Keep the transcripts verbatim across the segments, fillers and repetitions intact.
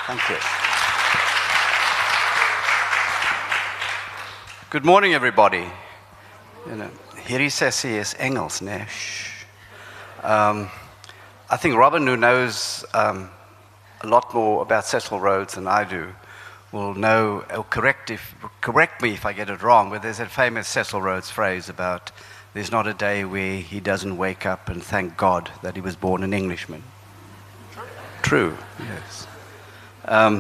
Thank you. Good morning, everybody. You know, hierdie sessie is Engels, né? Um, I think Robin, who knows um, a lot more about Cecil Rhodes than I do, will know, or correct, if, correct me if I get it wrong, but there's a famous Cecil Rhodes phrase about there's not a day where he doesn't wake up and thank God that he was born an Englishman. True, yes. Um,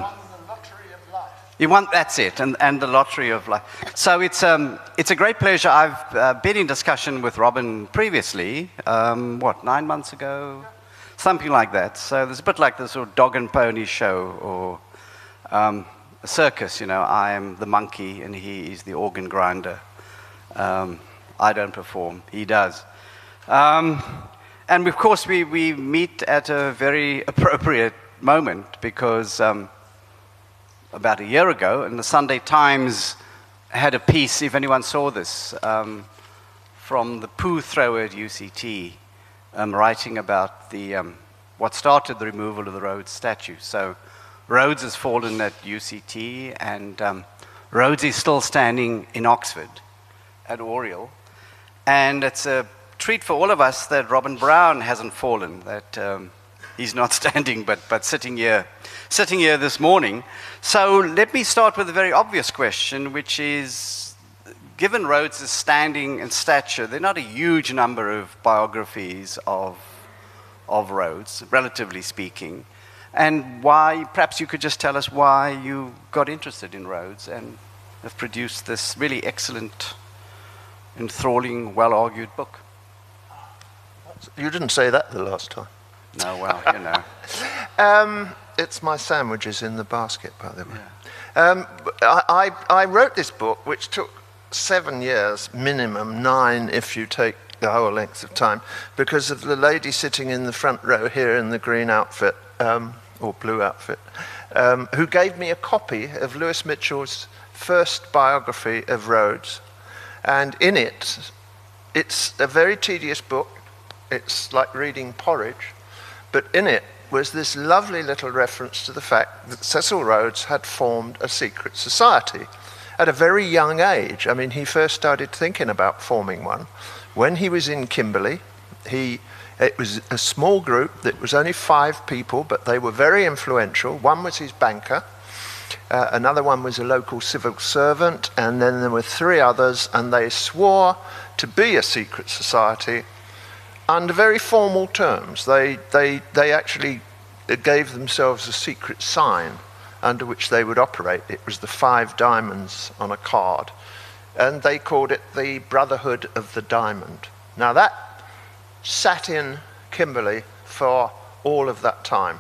You want, that's it, and, and the lottery of life. So it's, um, it's a great pleasure. I've uh, been in discussion with Robin previously, um, what, nine months ago? Something like that. So there's a bit like the sort of dog and pony show, or um, a circus, you know. I am the monkey and he is the organ grinder. Um, I don't perform, he does. Um, and of course we, we meet at a very appropriate moment because um, about a year ago, and the Sunday Times had a piece, if anyone saw this, um, from the poo thrower at U C T, um, writing about the um, what started the removal of the Rhodes statue. So Rhodes has fallen at U C T, and um, Rhodes is still standing in Oxford at Oriel. And it's a treat for all of us that Robin Brown hasn't fallen, that um, he's not standing but, but sitting here sitting here this morning. So let me start with a very obvious question, which is, given Rhodes' standing and stature, there are not a huge number of biographies of, of Rhodes, relatively speaking. And why, perhaps you could just tell us why you got interested in Rhodes and have produced this really excellent, enthralling, well-argued book. You didn't say that the last time. No, well, you know. um, it's my sandwiches in the basket, by the way. Yeah. Um, I, I, I wrote this book, which took seven years, minimum, nine if you take the whole length of time, because of the lady sitting in the front row here in the green outfit, um, or blue outfit, um, who gave me a copy of Lewis Mitchell's first biography of Rhodes. And in it, it's a very tedious book. It's like reading porridge. But in it was this lovely little reference to the fact that Cecil Rhodes had formed a secret society at a very young age. I mean, he first started thinking about forming one when he was in Kimberley. He, it was a small group that was only five people, but they were very influential. One was his banker, uh, another one was a local civil servant, and then there were three others, and they swore to be a secret society under very formal terms. They, they, they actually gave themselves a secret sign under which they would operate. It was the five diamonds on a card. And they called it the Brotherhood of the Diamond. Now that sat in Kimberley for all of that time.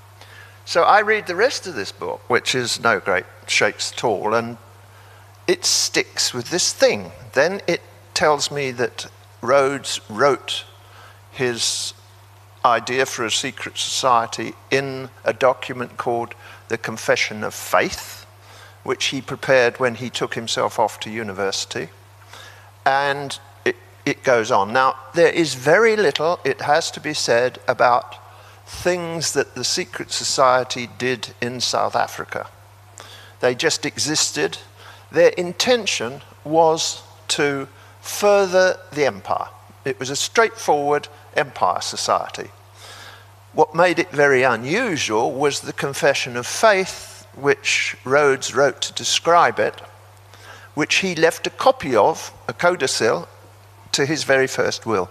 So I read the rest of this book, which is no great shakes at all, and it sticks with this thing. Then it tells me that Rhodes wrote his idea for a secret society in a document called the Confession of Faith, which he prepared when he took himself off to university. And it, it goes on. Now, there is very little, it has to be said, about things that the secret society did in South Africa. They just existed. Their intention was to further the empire. It was a straightforward empire society. What made it very unusual was the Confession of Faith, which Rhodes wrote to describe it, which he left a copy of, a codicil, to his very first will.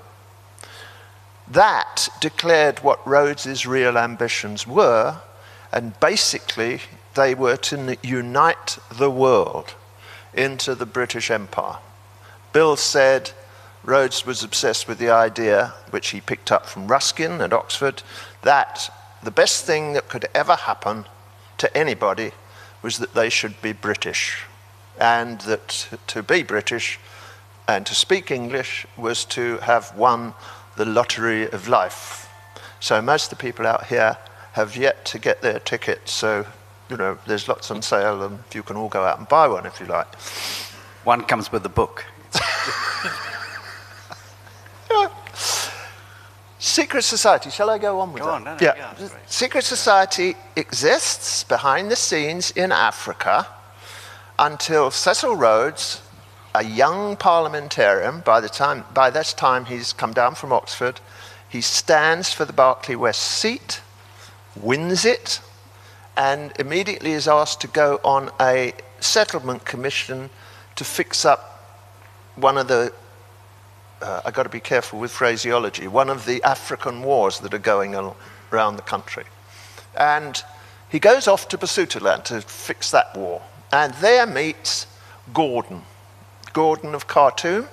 That declared what Rhodes's real ambitions were, and basically they were to unite the world into the British Empire. Bill said Rhodes was obsessed with the idea, which he picked up from Ruskin at Oxford, that the best thing that could ever happen to anybody was that they should be British, and that to be British and to speak English was to have won the lottery of life. So most of the people out here have yet to get their tickets, so you know there's lots on sale, and you can all go out and buy one if you like. One comes with the book. secret society, shall I go on with Go that? on, no, no, yeah. yeah, that's great. Secret society exists behind the scenes in Africa until Cecil Rhodes, a young parliamentarian, by the time by this time he's come down from Oxford, he stands for the Berkeley West seat, wins it, and immediately is asked to go on a settlement commission to fix up one of the, uh, I've got to be careful with phraseology, one of the African wars that are going on around the country. And he goes off to Basutoland to fix that war. And there meets Gordon. Gordon of Khartoum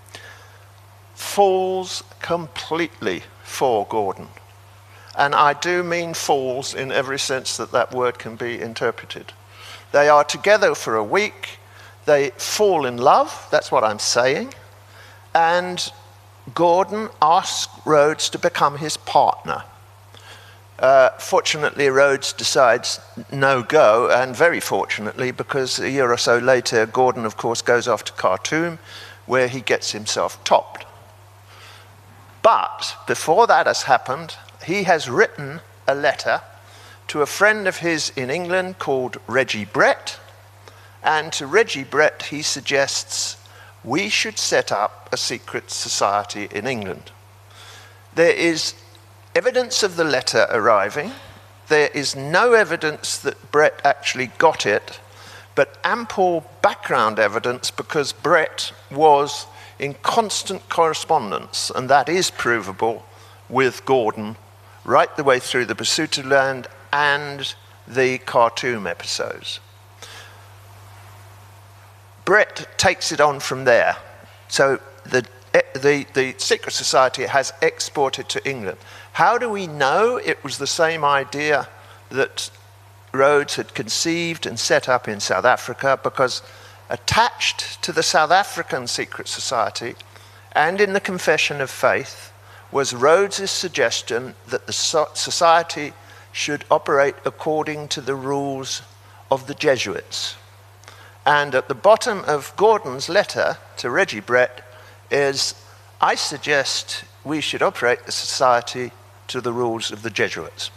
falls completely for Gordon. And I do mean falls in every sense that that word can be interpreted. They are together for a week. They fall in love, that's what I'm saying. And Gordon asks Rhodes to become his partner. Uh, fortunately, Rhodes decides no go, and very fortunately, because a year or so later, Gordon, of course, goes off to Khartoum, where he gets himself topped. But before that has happened, he has written a letter to a friend of his in England called Reggie Brett, and to Reggie Brett he suggests we should set up a secret society in England. There is evidence of the letter arriving. There is no evidence that Brett actually got it, but ample background evidence because Brett was in constant correspondence, and that is provable, with Gordon right the way through the Basutoland and the Khartoum episodes. Brett takes it on from there. So the, the, the secret society has exported to England. How do we know it was the same idea that Rhodes had conceived and set up in South Africa? Because attached to the South African secret society and in the Confession of Faith was Rhodes's suggestion that the so- society should operate according to the rules of the Jesuits. And at the bottom of Gordon's letter to Reggie Brett is, I suggest we should operate the society to the rules of the Jesuits.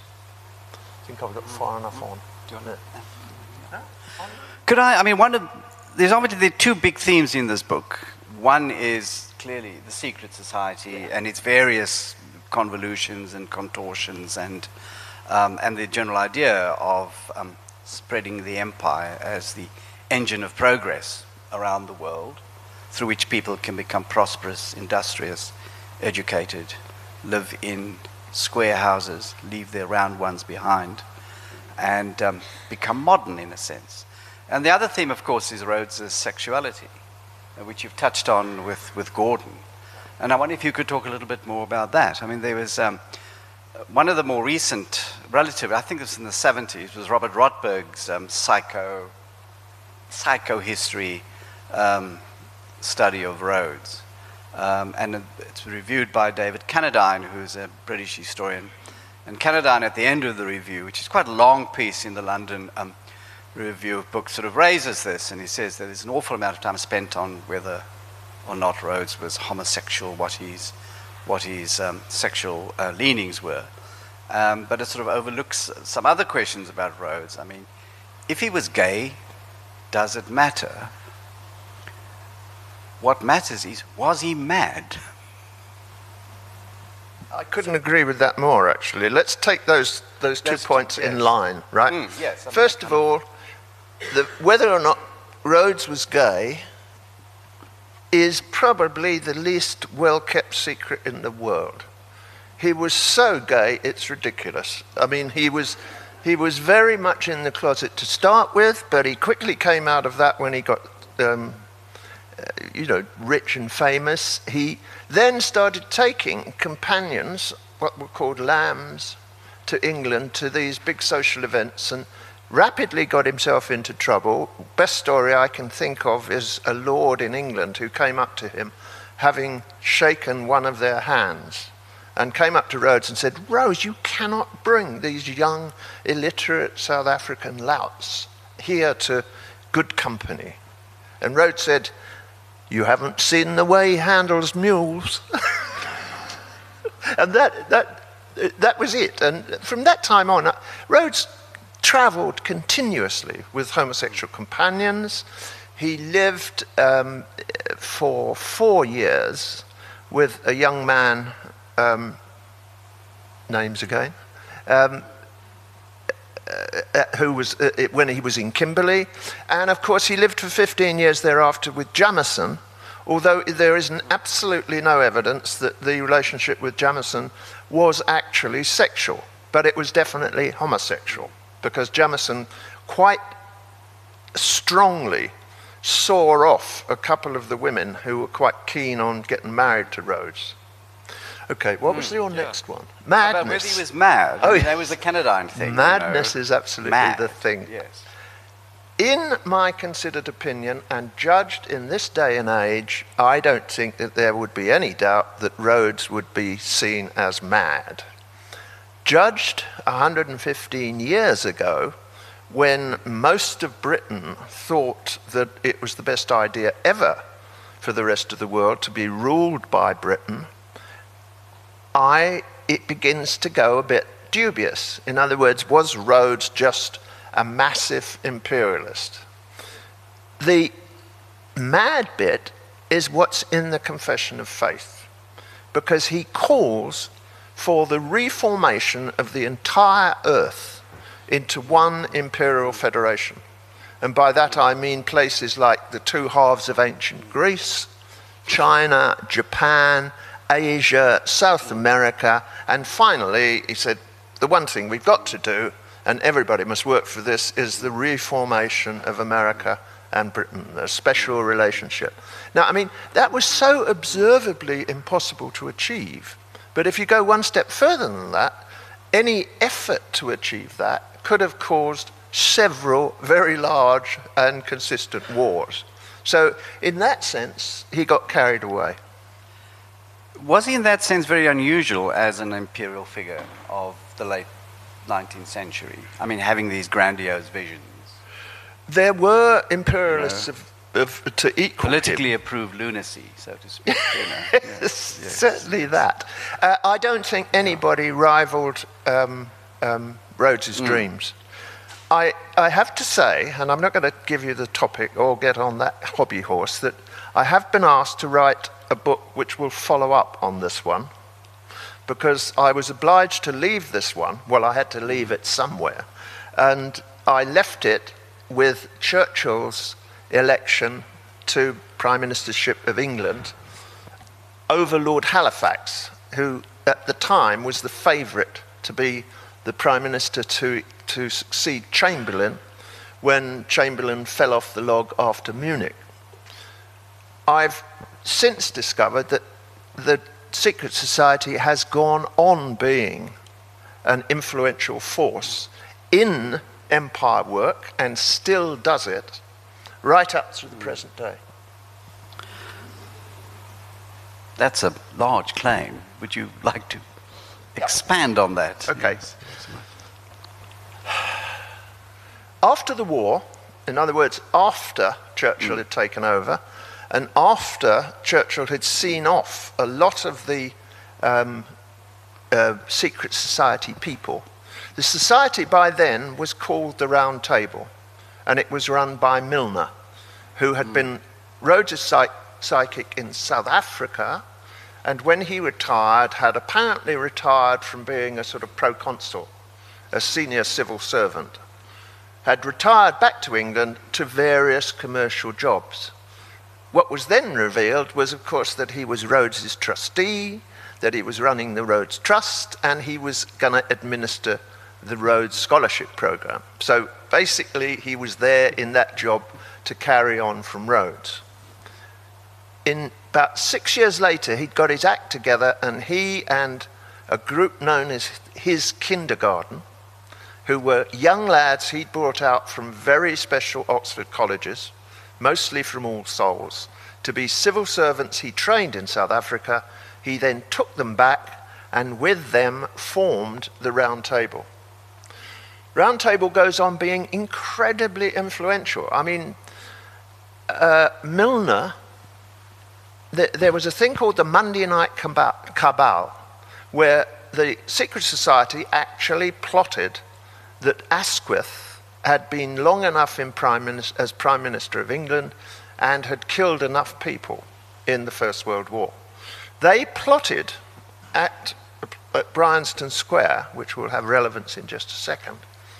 I think I've got far enough on. Do you want to? Could I, I mean, one of, there's obviously there are two big themes in this book. One is clearly the secret society and its various convolutions and contortions and um, and the general idea of um, spreading the empire as the engine of progress around the world, through which people can become prosperous, industrious, educated, live in square houses, leave their round ones behind, and um, become modern in a sense. And the other theme, of course, is Rhodes's sexuality, which you've touched on with, with Gordon. And I wonder if you could talk a little bit more about that. I mean, there was um, one of the more recent, relative, I think it was in the seventies, was Robert Rotberg's um, psycho, psychohistory um, study of Rhodes. Um, and it's reviewed by David Cannadine, who's a British historian. And Cannadine, at the end of the review, which is quite a long piece in the London um, Review of Books, sort of raises this, and he says that there's an awful amount of time spent on whether or not Rhodes was homosexual, what his, what his um, sexual uh, leanings were. Um, but it sort of overlooks some other questions about Rhodes. I mean, if he was gay, does it matter? What matters is, was he mad? I couldn't agree with that more, actually. Let's take those those two Let's points do- in yes. line, right? Mm, yes, I'm- First of all, the, whether or not Rhodes was gay is probably the least well-kept secret in the world. He was so gay, it's ridiculous. I mean, he was he was very much in the closet to start with, but he quickly came out of that when he got, um, uh, you know, rich and famous. He then started taking companions, what were called lambs, to England, to these big social events, and rapidly got himself into trouble. Best story I can think of is a lord in England who came up to him, having shaken one of their hands, and came up to Rhodes and said, Rhodes, you cannot bring these young, illiterate South African louts here to good company. And Rhodes said, you haven't seen the way he handles mules. and that, that, that was it. And from that time on, Rhodes travelled continuously with homosexual companions. He lived um, for four years with a young man, um, names again, um, uh, who was uh, when he was in Kimberley. And of course he lived for fifteen years thereafter with Jamison, although there is absolutely no evidence that the relationship with Jamison was actually sexual, but it was definitely homosexual, because Jamison quite strongly saw off a couple of the women who were quite keen on getting married to Rhodes. Okay, what mm, was your yeah. next one? Madness. About whether he was mad. Oh, I mean, that was the Canadyne thing. Madness you know. is absolutely mad. the thing. Yes. In my considered opinion, and judged in this day and age, I don't think that there would be any doubt that Rhodes would be seen as mad. Judged one hundred fifteen years ago, when most of Britain thought that it was the best idea ever for the rest of the world to be ruled by Britain, I, it begins to go a bit dubious. In other words, was Rhodes just a massive imperialist? The mad bit is what's in the Confession of Faith, because he calls for the reformation of the entire earth into one imperial federation. And by that I mean places like the two halves of ancient Greece, China, Japan, Asia, South America, and finally, he said, the one thing we've got to do, and everybody must work for this, is the reformation of America and Britain, a special relationship. Now, I mean, that was so observably impossible to achieve, but if you go one step further than that, any effort to achieve that could have caused several very large and consistent wars. So, in that sense, he got carried away. Was he in that sense very unusual as an imperial figure of the late nineteenth century? I mean, having these grandiose visions. There were imperialists you know, of, of, to equal politically him. approved lunacy, so to speak. You know. yes, yes. Certainly that. Uh, I don't think anybody no. rivaled um, um, Rhodes's mm. dreams. I, I have to say, and I'm not going to give you the topic or get on that hobby horse, that I have been asked to write a book which will follow up on this one, because I was obliged to leave this one. Well, I had to leave it somewhere. And I left it with Churchill's election to Prime Ministership of England over Lord Halifax, who at the time was the favourite to be the Prime Minister to, to succeed Chamberlain when Chamberlain fell off the log after Munich. I've since discovered that the secret society has gone on being an influential force in empire work and still does it right up through the present day. That's a large claim. Would you like to expand on that? Okay. Yes. After the war, in other words, after Churchill mm. had taken over, and after Churchill had seen off a lot of the um, uh, secret society people, the society by then was called the Round Table, and it was run by Milner, who had mm. been Rhodes's psych psychic in South Africa, and when he retired, had apparently retired from being a sort of proconsul, a senior civil servant, had retired back to England to various commercial jobs. What was then revealed was, of course, that he was Rhodes's trustee, that he was running the Rhodes Trust, and he was going to administer the Rhodes Scholarship Program. So basically, he was there in that job to carry on from Rhodes. In about six years later, he'd got his act together, and he and a group known as his kindergarten, who were young lads he'd brought out from very special Oxford colleges, mostly from All Souls, to be civil servants he trained in South Africa. He then took them back and with them formed the Round Table. Round Table goes on being incredibly influential. I mean, uh, Milner, th there was a thing called the Monday Night Cabal, where the secret society actually plotted that Asquith had been long enough in Prime Minister, as Prime Minister of England and had killed enough people in the First World War. They plotted at, at Bryanston Square, which will have relevance in just a second,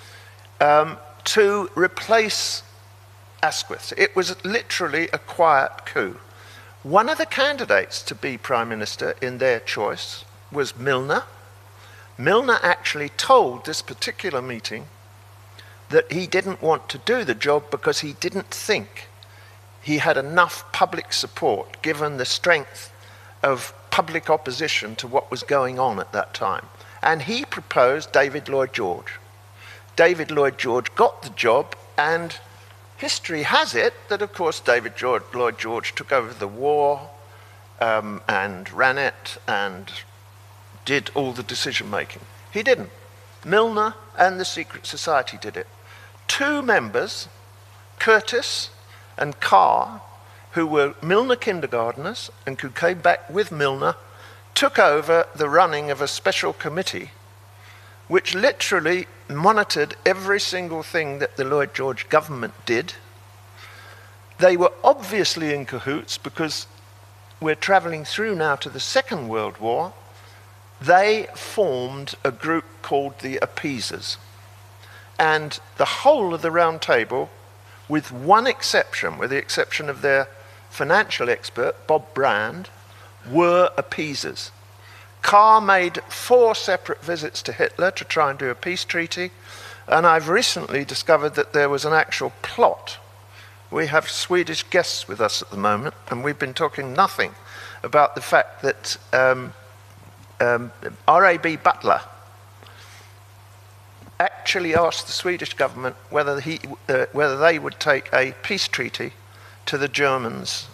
um, to replace Asquith. It was literally a quiet coup. One of the candidates to be Prime Minister in their choice was Milner. Milner actually told this particular meeting that he didn't want to do the job because he didn't think he had enough public support given the strength of public opposition to what was going on at that time. And he proposed David Lloyd George. David Lloyd George got the job, and history has it that, of course, David George, Lloyd George took over the war um, and ran it and did all the decision-making. He didn't. Milner and the Secret Society did it. Two members, Curtis and Carr, who were Milner kindergarteners and who came back with Milner, took over the running of a special committee which literally monitored every single thing that the Lloyd George government did. They were obviously in cahoots because we're travelling through now to the Second World War. They formed a group called the Appeasers. And the whole of the Round Table, with one exception, with the exception of their financial expert, Bob Brand, were appeasers. Carr made four separate visits to Hitler to try and do a peace treaty, and I've recently discovered that there was an actual plot. We have Swedish guests with us at the moment, and we've been talking nothing about the fact that um, um, R A B Butler actually asked the Swedish government whether, he, uh, whether they would take a peace treaty to the Germans.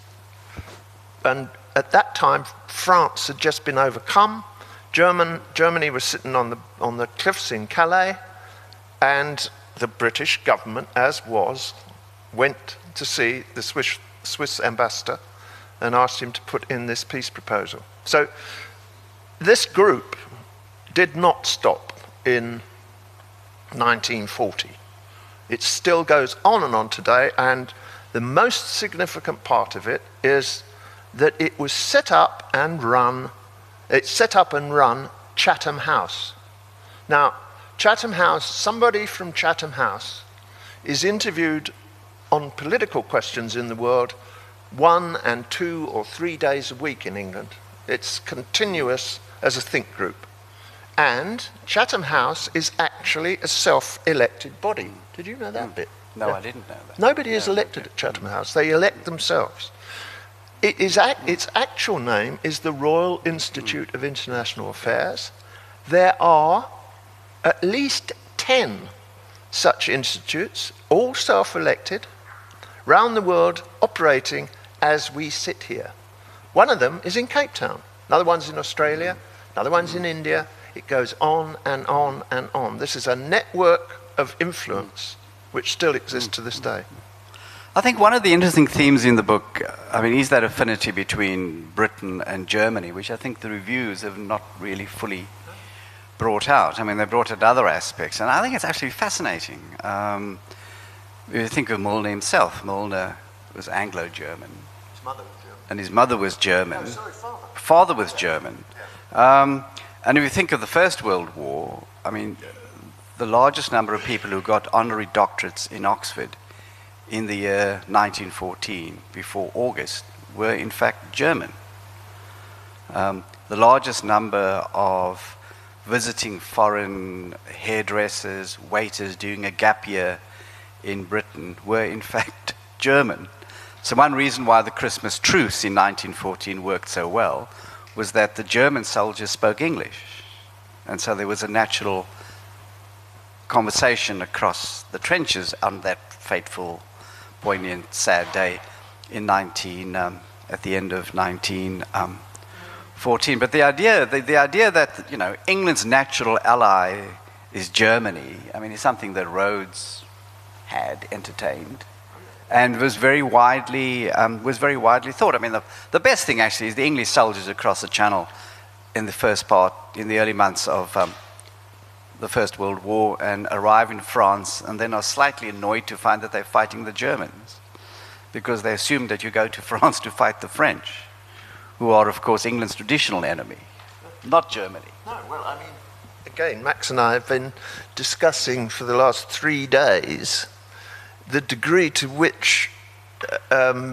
And at that time, France had just been overcome. German, Germany was sitting on the, on the cliffs in Calais, and the British government, as was, went to see the Swiss, Swiss ambassador and asked him to put in this peace proposal. So this group did not stop in nineteen forty. It still goes on and on today, and the most significant part of it is that it was set up and run, it's set up and run Chatham House. Now, Chatham House, somebody from Chatham House is interviewed on political questions in the world one and two or three days a week in England. It's continuous as a think group. And Chatham House is actually a self-elected body. Did you know that mm. bit? No, yeah. I didn't know that. Nobody is elected at Chatham House. They elect themselves. It is act, its actual name is the Royal Institute of International Affairs. There are at least ten such institutes, all self-elected, round the world, operating as we sit here. One of them is in Cape Town. Another one's in Australia. Another one's in India. It goes on and on and on. This is a network of influence which still exists to this day. I think one of the interesting themes in the book, I mean, is that affinity between Britain and Germany, which I think the reviews have not really fully brought out. I mean, they brought out other aspects, and I think it's actually fascinating. Um, you think of Milner himself. Milner was Anglo-German. His mother was German. And his mother was German. No, sorry, father. Father was German. Um, and if you think of the First World War, I mean, the largest number of people who got honorary doctorates in Oxford in the year nineteen fourteen, before August, were in fact German. Um, the largest number of visiting foreign hairdressers, waiters doing a gap year in Britain were in fact German. So one reason why the Christmas truce in nineteen fourteen worked so well was that the German soldiers spoke English. And so there was a natural conversation across the trenches on that fateful, poignant, sad day in nineteen, um, at the end of nineteen fourteen. But the idea, the, the idea that, you know, England's natural ally is Germany, I mean, it's something that Rhodes had entertained and was very widely um, was very widely thought. I mean, the, the best thing actually is the English soldiers across the Channel in the first part, in the early months of um, the First World War, and arrive in France, and then are slightly annoyed to find that they're fighting the Germans, because they assume that you go to France to fight the French, who are, of course, England's traditional enemy, not Germany. No, well, I mean, again, Max and I have been discussing for the last three days the degree to which um,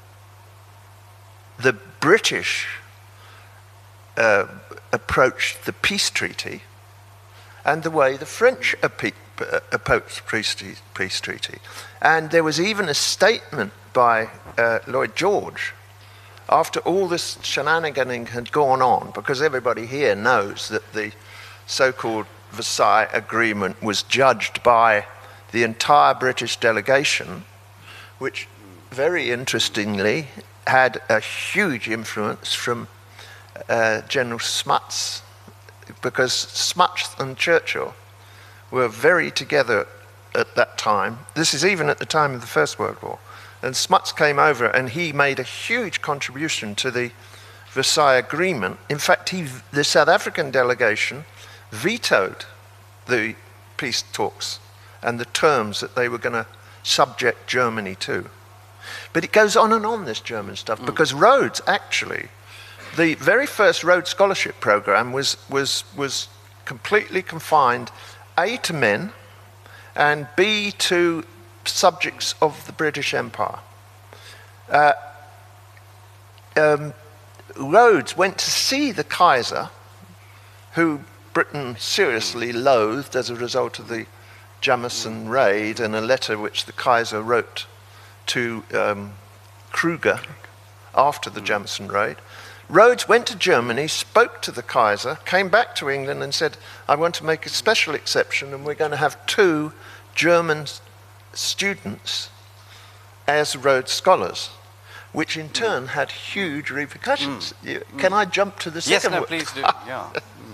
the British uh, approached the peace treaty and the way the French approached the peace treaty. And there was even a statement by uh, Lloyd George after all this shenaniganing had gone on, because everybody here knows that the so-called Versailles Agreement was judged by the entire British delegation, which very interestingly had a huge influence from uh, General Smuts, because Smuts and Churchill were very together at that time. This is even at the time of the First World War. And Smuts came over and he made a huge contribution to the Versailles Agreement. In fact, he, the South African delegation vetoed the peace talks and the terms that they were going to subject Germany to. But it goes on and on, this German stuff, mm. because Rhodes, actually, the very first Rhodes Scholarship Program was, was, was completely confined, A, to men, and B, to subjects of the British Empire. Uh, um, Rhodes went to see the Kaiser, who Britain seriously loathed as a result of the Jameson raid, and a letter which the Kaiser wrote to um, Kruger after the Jameson raid. Rhodes went to Germany, spoke to the Kaiser, came back to England and said, I want to make a special exception, and we're going to have two German students as Rhodes Scholars, which in turn had huge repercussions. Mm. You, can mm. I jump to the second Yes, no, one? please do. Yeah.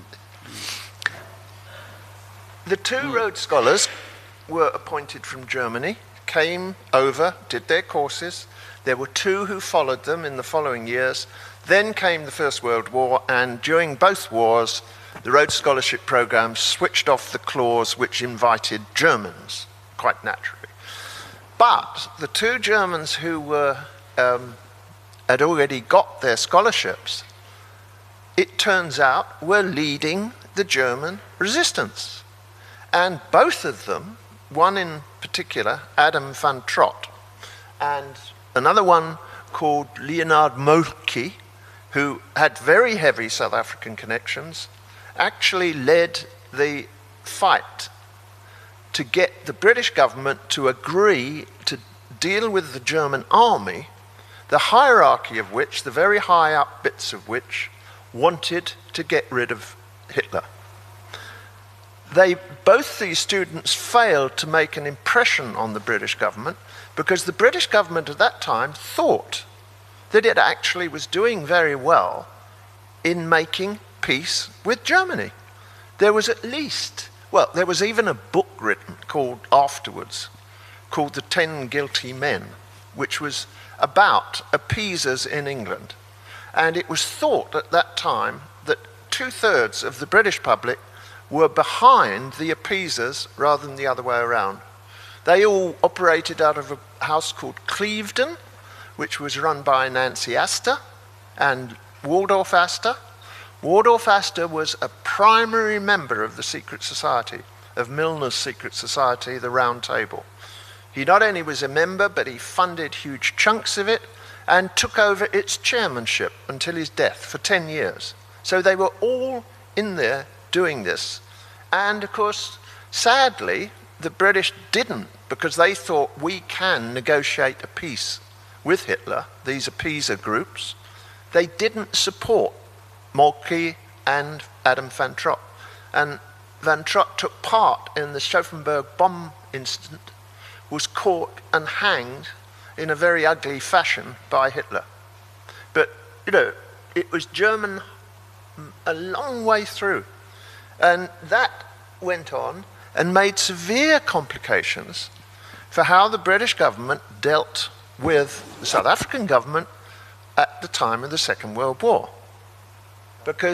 The two mm. Rhodes Scholars were appointed from Germany, came over, did their courses. There were two who followed them in the following years. Then came the First World War, and during both wars, the Rhodes Scholarship Program switched off the clause which invited Germans, quite naturally. But the two Germans who were, um, had already got their scholarships, it turns out, were leading the German resistance. And both of them, one in particular, Adam van Trott, and another one called Leonard Moltke, who had very heavy South African connections, actually led the fight to get the British government to agree to deal with the German army, the hierarchy of which, the very high up bits of which, wanted to get rid of Hitler. They, both these students failed to make an impression on the British government, because the British government at that time thought that it actually was doing very well in making peace with Germany. There was at least, well, there was even a book written called afterwards, called The Ten Guilty Men, which was about appeasers in England. And it was thought at that time that two-thirds of the British public were behind the appeasers rather than the other way around. They all operated out of a house called Clevedon, which was run by Nancy Astor and Waldorf Astor. Waldorf Astor was a primary member of the secret society, of Milner's secret society, the Round Table. He not only was a member, but he funded huge chunks of it and took over its chairmanship until his death for ten years. So they were all in there doing this. And of course, sadly, the British didn't, because they thought we can negotiate a peace with Hitler, these appeaser groups. They didn't support Moltke and Adam van Trott. And van Trott took part in the Stauffenberg bomb incident, was caught and hanged in a very ugly fashion by Hitler. But, you know, it was German a long way through. And that went on and made severe complications for how the British government dealt with the South African government at the time of the Second World War. Because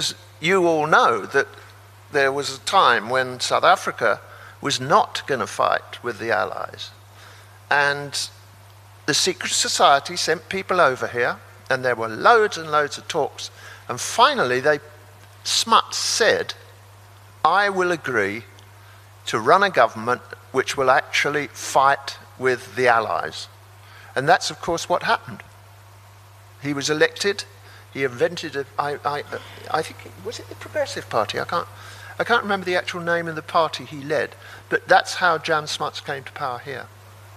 you all know that there was a time when South Africa was not going to fight with the Allies. And the secret society sent people over here, and there were loads and loads of talks. And finally, they, Smuts said, I will agree to run a government which will actually fight with the Allies. And that's, of course, what happened. He was elected. He invented a, I, I, I think, was it the Progressive Party? I can't, I can't remember the actual name of the party he led. But that's how Jan Smuts came to power here.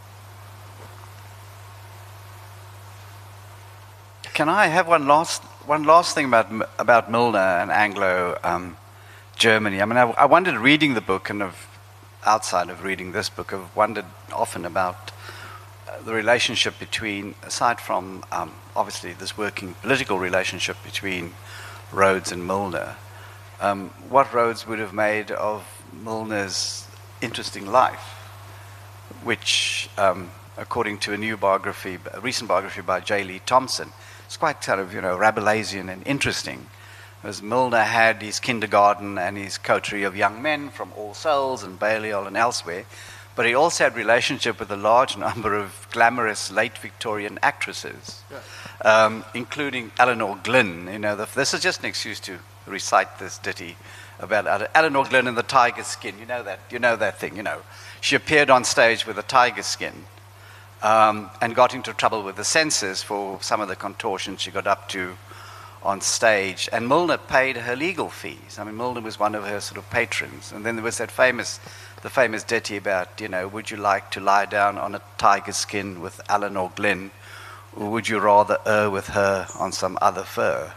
Can I have one last one last thing about about Milner and Anglo um, Germany? I mean, I, I wondered reading the book, and of, outside of reading this book, I've wondered often about uh, the relationship between, aside from um, obviously this working political relationship between Rhodes and Milner, um, what Rhodes would have made of Milner's interesting life, which, um, according to a new biography, a recent biography by J. Lee Thompson, it's quite kind of, you know, Rabelaisian and interesting. As Milner had his kindergarten and his coterie of young men from All Souls and Balliol and elsewhere, but he also had relationship with a large number of glamorous late Victorian actresses, yeah. um, including Eleanor Glyn. You know, the, this is just an excuse to recite this ditty about Eleanor Glyn and the tiger skin. You know that, you know that thing, you know. She appeared on stage with a tiger skin. Um, and got into trouble with the censors for some of the contortions she got up to on stage. And Milner paid her legal fees. I mean, Milner was one of her sort of patrons. And then there was that famous, the famous ditty about, you know, would you like to lie down on a tiger skin with Eleanor Glyn, or would you rather err with her on some other fur?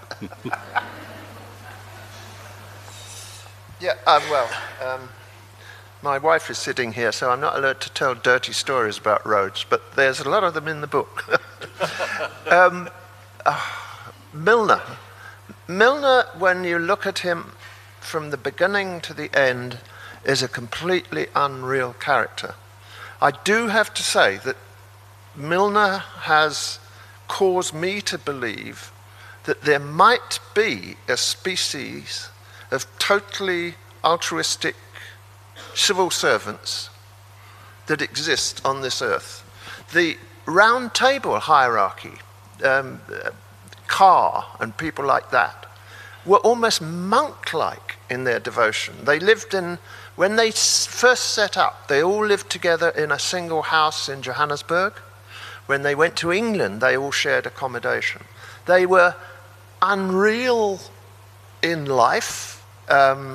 yeah, uh, well... Um My wife is sitting here, so I'm not allowed to tell dirty stories about Rhodes, but there's a lot of them in the book. um, uh, Milner. Milner, when you look at him from the beginning to the end, is a completely unreal character. I do have to say that Milner has caused me to believe that there might be a species of totally altruistic civil servants that exist on this earth. The round table hierarchy, um, Carr and people like that, were almost monk-like in their devotion. They lived in, when they first set up, they all lived together in a single house in Johannesburg. When they went to England, they all shared accommodation. They were unreal in life. Um,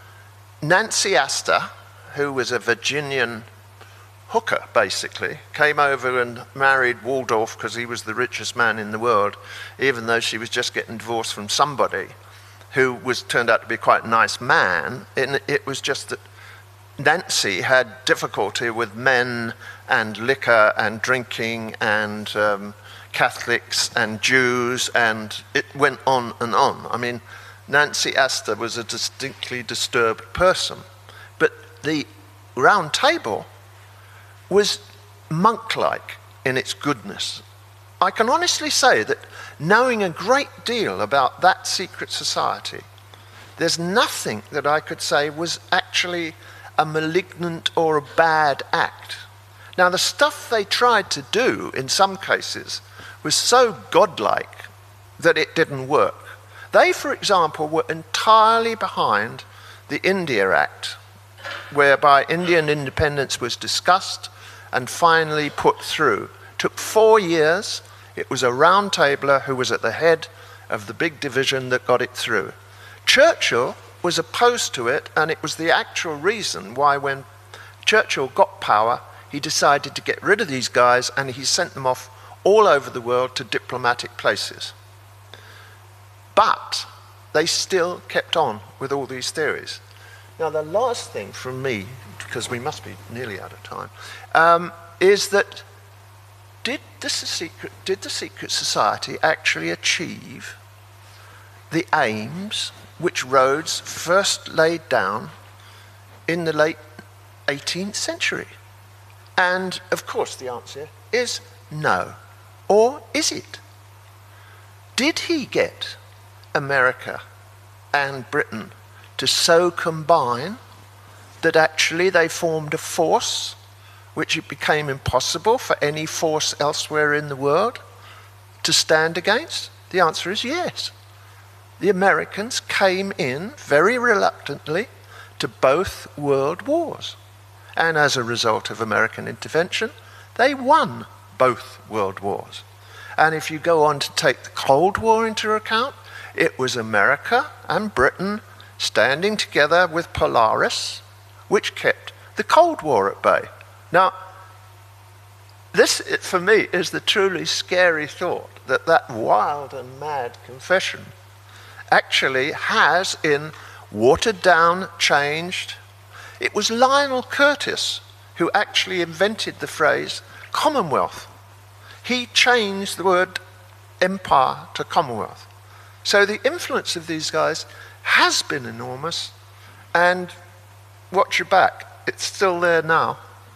Nancy Astor, who was a Virginian hooker, basically, came over and married Waldorf because he was the richest man in the world, even though she was just getting divorced from somebody who was turned out to be quite a nice man. And it was just that Nancy had difficulty with men and liquor and drinking and um, Catholics and Jews, and it went on and on. I mean, Nancy Astor was a distinctly disturbed person. But the Round Table was monk-like in its goodness. I can honestly say that knowing a great deal about that secret society, there's nothing that I could say was actually a malignant or a bad act. Now, the stuff they tried to do in some cases was so godlike that it didn't work. They, for example, were entirely behind the India Act, whereby Indian independence was discussed and finally put through. It took four years. It was a round tabler who was at the head of the big division that got it through. Churchill was opposed to it, and it was the actual reason why when Churchill got power, he decided to get rid of these guys, and he sent them off all over the world to diplomatic places. But they still kept on with all these theories. Now, the last thing from me, because we must be nearly out of time, um, is that did, this secret, did the secret society actually achieve the aims which Rhodes first laid down in the late eighteenth century? And, of course, the answer is no. Or is it? Did he get America and Britain to so combine that actually they formed a force which it became impossible for any force elsewhere in the world to stand against? The answer is yes. The Americans came in very reluctantly to both world wars. And as a result of American intervention, they won both world wars. And if you go on to take the Cold War into account, it was America and Britain standing together with Polaris, which kept the Cold War at bay. Now, this, for me, is the truly scary thought, that that wild and mad confession actually has, in watered down, changed. It was Lionel Curtis who actually invented the phrase Commonwealth. He changed the word empire to Commonwealth. So the influence of these guys has been enormous, and watch your back, it's still there now.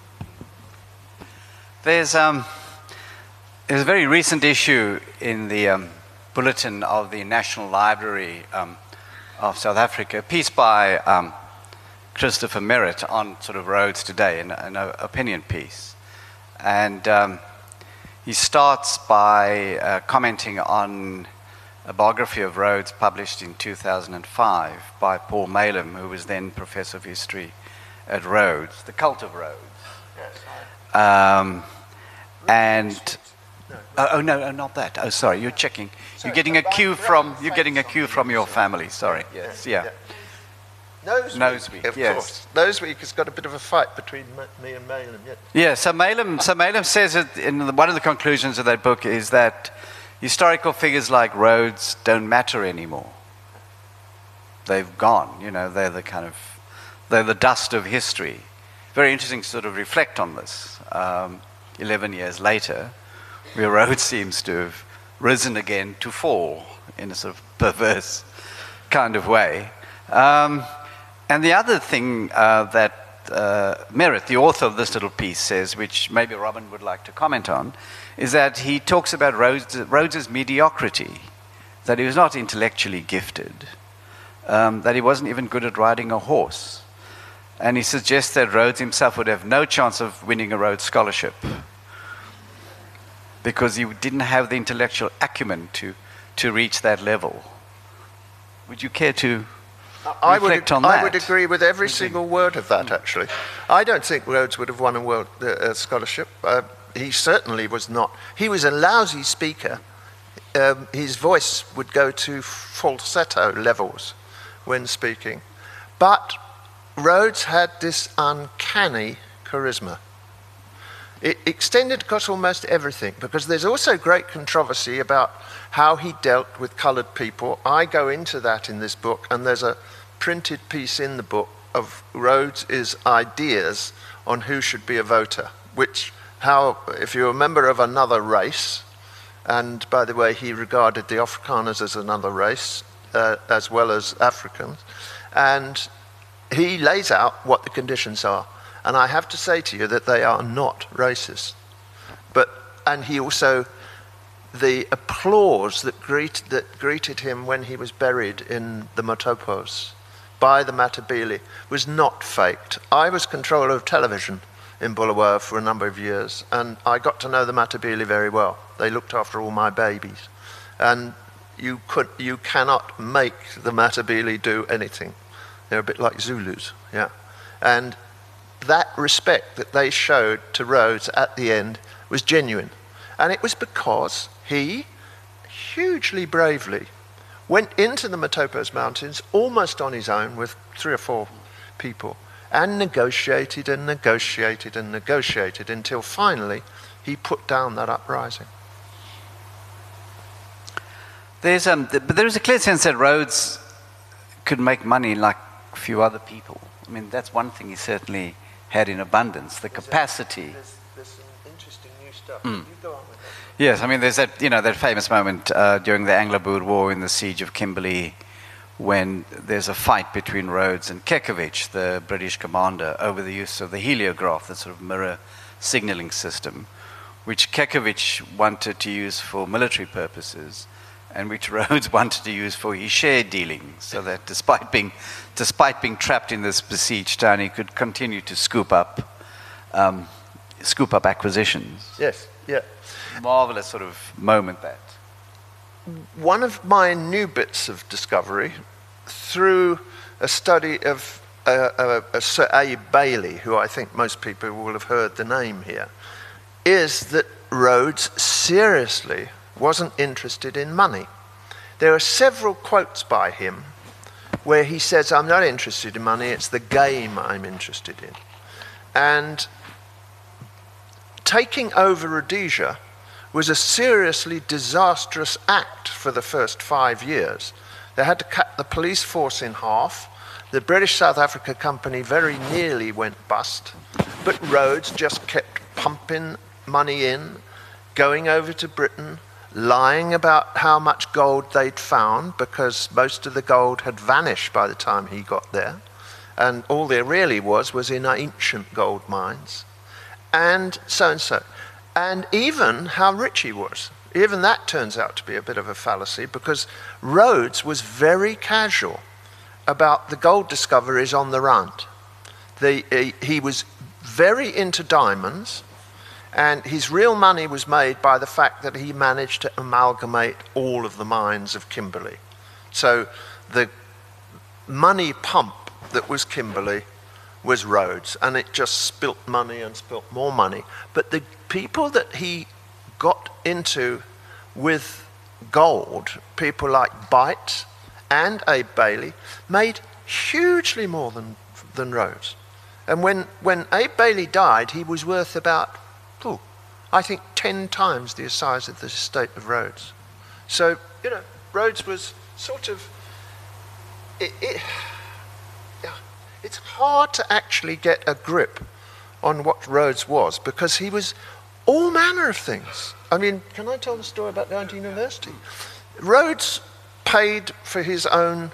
There's, um, there's a very recent issue in the um, bulletin of the National Library um, of South Africa, a piece by um, Christopher Merritt on sort of roads today, an, an opinion piece. And um, he starts by uh, commenting on a biography of Rhodes published in two thousand five by Paul Malem, who was then Professor of History at Rhodes, The Cult of Rhodes. Yes. Um, and oh, oh no, oh, not that. Oh, sorry, you're checking. You're getting a cue from you're getting a cue from your family. Sorry. Yes. Yeah. Noseweek, Noseweek, of yes. course. Noseweek has got a bit of a fight between me and Malem. Yeah. Yeah. So Malem, so Malem says it in the, one of the conclusions of that book is that historical figures like Rhodes don't matter anymore. They've gone. You know, they're the kind of they're the dust of history. Very interesting to sort of reflect on this. Um, Eleven years later, where Rhodes seems to have risen again to fall in a sort of perverse kind of way. Um, and the other thing uh, that uh, Merritt, the author of this little piece, says, which maybe Robin would like to comment on, is that he talks about Rhodes, Rhodes's mediocrity, that he was not intellectually gifted, um, that he wasn't even good at riding a horse. And he suggests that Rhodes himself would have no chance of winning a Rhodes Scholarship because he didn't have the intellectual acumen to, to reach that level. Would you care to I reflect would, on that? I would agree with every single word of that, actually. I don't think Rhodes would have won a world uh, scholarship. Uh, he certainly was not. He was a lousy speaker. Um, his voice would go to falsetto levels when speaking. But Rhodes had this uncanny charisma. It extended across almost everything, because there's also great controversy about how he dealt with coloured people. I go into that in this book, and there's a printed piece in the book of Rhodes's ideas on who should be a voter, which, how, if you're a member of another race, and by the way, he regarded the Afrikaners as another race, uh, as well as Africans, and he lays out what the conditions are. And I have to say to you that they are not racist. But, and he also, the applause that, greet, that greeted him when he was buried in the Matopos by the Matabele was not faked. I was controller of television in Bulawayo for a number of years, and I got to know the Matabele very well. They looked after all my babies. And you, could, you cannot make the Matabele do anything. They're a bit like Zulus, yeah. And that respect that they showed to Rhodes at the end was genuine. And it was because he, hugely bravely, went into the Matopos Mountains almost on his own with three or four people and negotiated and negotiated and negotiated until finally he put down that uprising. There's, um, th- but there's a clear sense that Rhodes could make money like a few other people. I mean, that's one thing he certainly had in abundance, the there's capacity. A, there's, there's some interesting new stuff. Mm. You go on with that. Yes, I mean, there's that, you know, that famous moment uh, during the Anglo-Boer War in the siege of Kimberley when there's a fight between Rhodes and Kekovich, the British commander, over the use of the heliograph, the sort of mirror signaling system, which Kekovich wanted to use for military purposes, and which Rhodes wanted to use for his share dealing, so that despite being, despite being trapped in this besieged town, he could continue to scoop up, um, scoop up acquisitions. Yes, yeah. Marvelous sort of moment that. One of my new bits of discovery, through a study of uh, uh, uh, Sir A. Bailey, who I think most people will have heard the name here, is that Rhodes seriously wasn't interested in money. There are several quotes by him where he says, I'm not interested in money, it's the game I'm interested in. And taking over Rhodesia was a seriously disastrous act for the first five years. They had to cut the police force in half. The British South Africa Company very nearly went bust, but Rhodes just kept pumping money in, going over to Britain, lying about how much gold they'd found, because most of the gold had vanished by the time he got there, and all there really was was in ancient gold mines, and so and so. And even how rich he was. Even that turns out to be a bit of a fallacy, because Rhodes was very casual about the gold discoveries on the run. The, he, he was very into diamonds, and his real money was made by the fact that he managed to amalgamate all of the mines of Kimberley. So the money pump that was Kimberley was Rhodes, and it just spilt money and spilt more money. But the people that he got into with gold, people like Bight and Abe Bailey, made hugely more than, than Rhodes. And when, when Abe Bailey died, he was worth about, oh, I think, ten times the size of the estate of Rhodes. So, you know, Rhodes was sort of, it, it, yeah, it's hard to actually get a grip on what Rhodes was, because he was all manner of things. I mean, can I tell the story about going to university? Rhodes paid for his own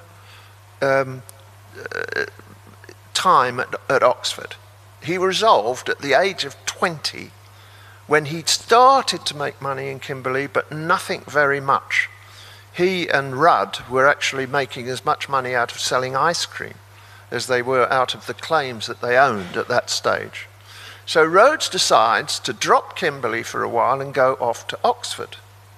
um, uh, time at, at Oxford. He resolved at the age of twenty, when he'd started to make money in Kimberley, but nothing very much. He and Rudd were actually making as much money out of selling ice cream as they were out of the claims that they owned at that stage. So Rhodes decides to drop Kimberley for a while and go off to Oxford.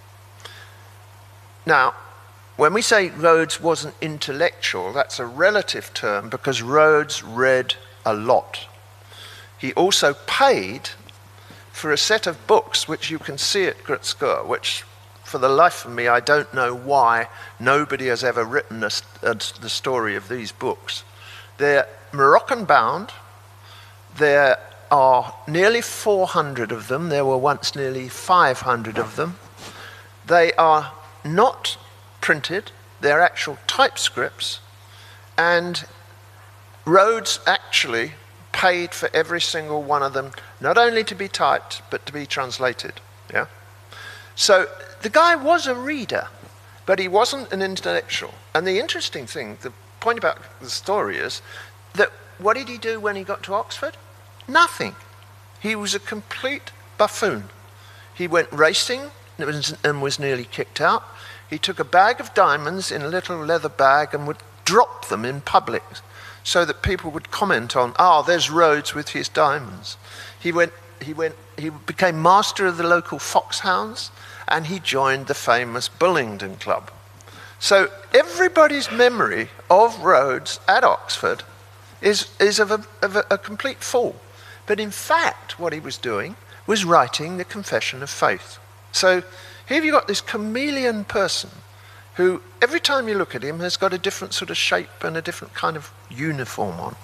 Now, when we say Rhodes wasn't intellectual, that's a relative term, because Rhodes read a lot. He also paid for a set of books which you can see at Groote Schuur, which for the life of me I don't know why nobody has ever written a, a, the story of these books. They're Moroccan bound. There are nearly four hundred of them. There were once nearly five hundred of them. They are not printed. They're actual typescripts. And Rhodes actually paid for every single one of them, not only to be typed, but to be translated. Yeah. So the guy was a reader, but he wasn't an intellectual. And the interesting thing, the point about the story is that what did he do when he got to Oxford? Nothing. He was a complete buffoon. He went racing and was nearly kicked out. He took a bag of diamonds in a little leather bag and would drop them in public, so that people would comment on, ah, oh, there's Rhodes with his diamonds. He went, he went, he became master of the local foxhounds, and he joined the famous Bullingdon Club. So everybody's memory of Rhodes at Oxford is, is of, a, of a, a complete fool. But in fact, what he was doing was writing the Confession of Faith. So here you've got this chameleon person who, every time you look at him, has got a different sort of shape and a different kind of uniform on.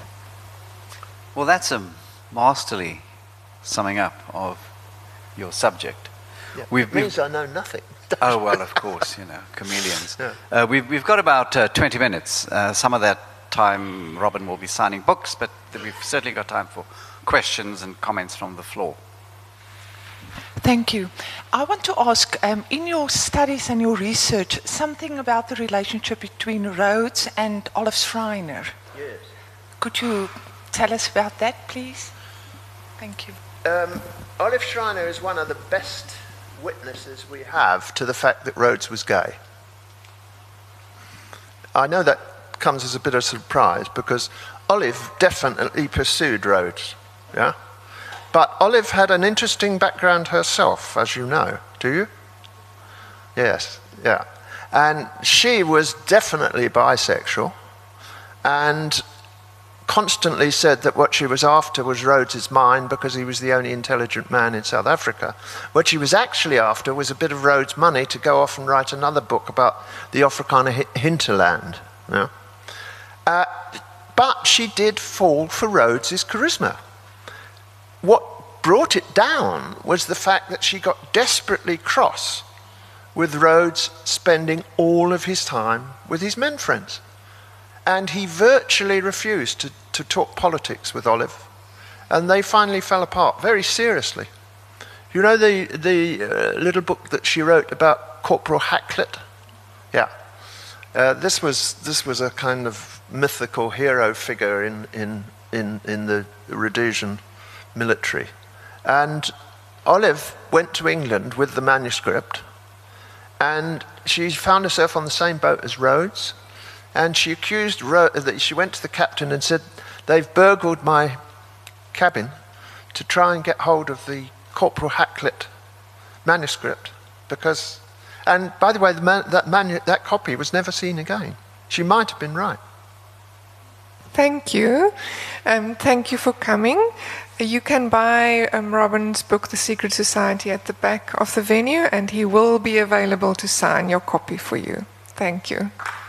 Well, that's a masterly summing up of your subject. Yeah, we've, it means we've, I know nothing. Oh, well, of course, you know, chameleons. Yeah. Uh, we've, we've got about uh, twenty minutes. Uh, some of that time Robin will be signing books, but we've certainly got time for questions and comments from the floor. Thank you. I want to ask, um, in your studies and your research, something about the relationship between Rhodes and Olive Schreiner. Yes. Could you tell us about that, please? Thank you. Um, Olive Schreiner is one of the best witnesses we have to the fact that Rhodes was gay. I know that comes as a bit of a surprise because Olive definitely pursued Rhodes, yeah? But Olive had an interesting background herself, as you know, do you? Yes, yeah. And she was definitely bisexual and constantly said that what she was after was Rhodes's mind because he was the only intelligent man in South Africa. What she was actually after was a bit of Rhodes' money to go off and write another book about the Afrikaner hinterland. Yeah? Uh, but she did fall for Rhodes's charisma. What brought it down was the fact that she got desperately cross with Rhodes spending all of his time with his men friends. And he virtually refused to, to talk politics with Olive. And they finally fell apart, very seriously. You know the, the uh, little book that she wrote about Corporal Hakluyt? Yeah. Uh, this was this was a kind of mythical hero figure in, in, in, in the Rhodesian military. And Olive went to England with the manuscript, and she found herself on the same boat as Rhodes. And she accused, that she went to the captain and said, they've burgled my cabin to try and get hold of the Corporal Hakluyt manuscript. Because, and by the way, the man, that, manu, that copy was never seen again. She might have been right. Thank you. Um, thank you for coming. You can buy um, Robin's book, The Secret Society, at the back of the venue, and he will be available to sign your copy for you. Thank you.